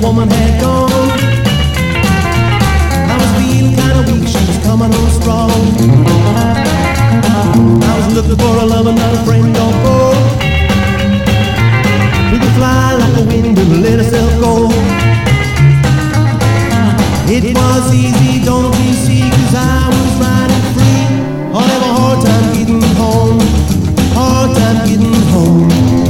woman had gone. I was feeling kinda weak, she was coming on strong. I was looking for a lover, not a friend or foe. We could fly like the wind and let ourselves go. It was easy, don't you see, 'cause I was riding free. I'll have a hard time getting home, hard time getting home.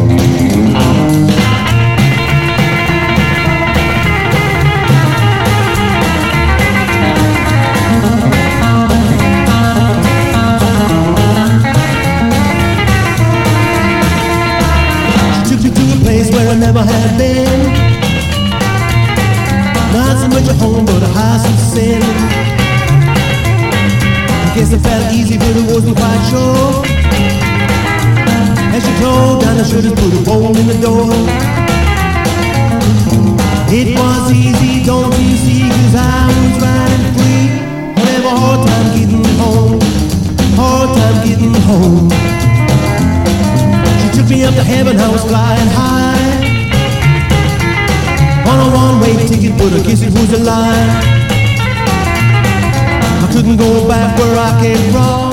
She took me to a place where I never had been. Not so much a home, but a house of sin. I guess it felt easy, but it wasn't quite sure. As she closed down, I should have put a hole in the door. It was easy, don't you see, 'cause I was riding free. I'll have a hard time getting home, hard time getting home. She took me up to heaven, I was flying high. On a one-way ticket, but I guess it was a lie. I couldn't go back where I came from.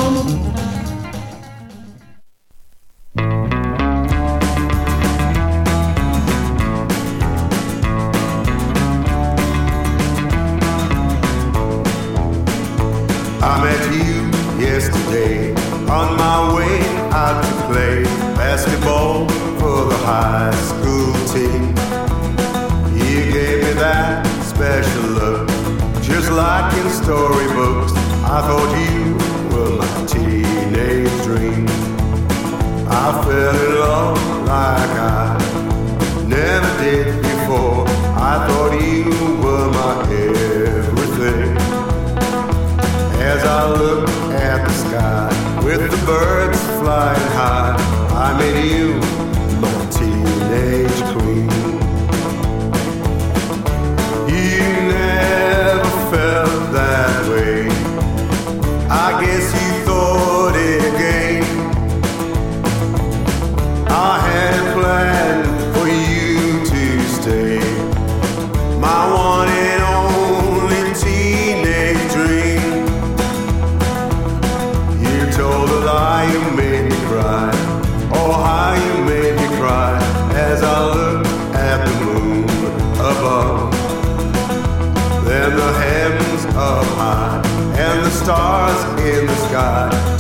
I met you yesterday on my way out to play basketball for the high school team. You gave me that special look, just like in storybooks. I thought you were my teenage dream. I fell in love like I never did before. I thought you were my everything. As I looked at the sky with the birds flying high, I made you my teenage queen. You never felt that way. I guess you thought it again. I had planned for you to stay, my one and only teenage dream. You told a lie, you made me cry. Oh, how you made me cry as I looked at the moon above. Then the heavens up high and the stars in the sky.